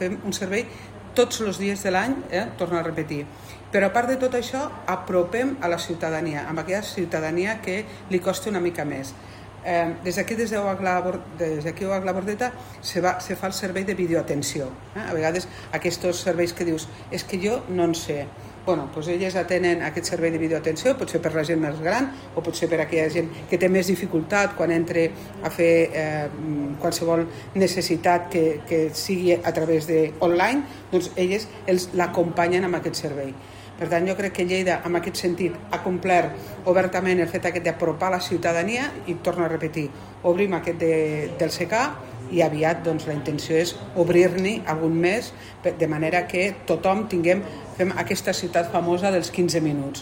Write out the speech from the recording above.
fem un servei tots els dies de l'any, torno a repetir. Però a part de tot això, apropem a la ciutadania, amb aquella ciutadania que li costa una mica més. Des d'aquí, des d'OH La Bordeta, se fa el servei de videoatenció. A vegades aquests serveis que dius, és que jo no en sé. Doncs elles atenen aquest servei de videoatenció, potser per la gent més gran o potser per aquella gent que té més dificultat quan entra a fer qualsevol necessitat que sigui a través d'online, doncs elles l'acompanyen amb aquest servei. Per tant, jo crec que Lleida, en aquest sentit, ha complert obertament el fet aquest d'apropar la ciutadania i, torno a repetir, obrim aquest del SECA i aviat la intenció és obrir-n'hi algun més de manera que tothom fem aquesta ciutat famosa dels 15 minuts.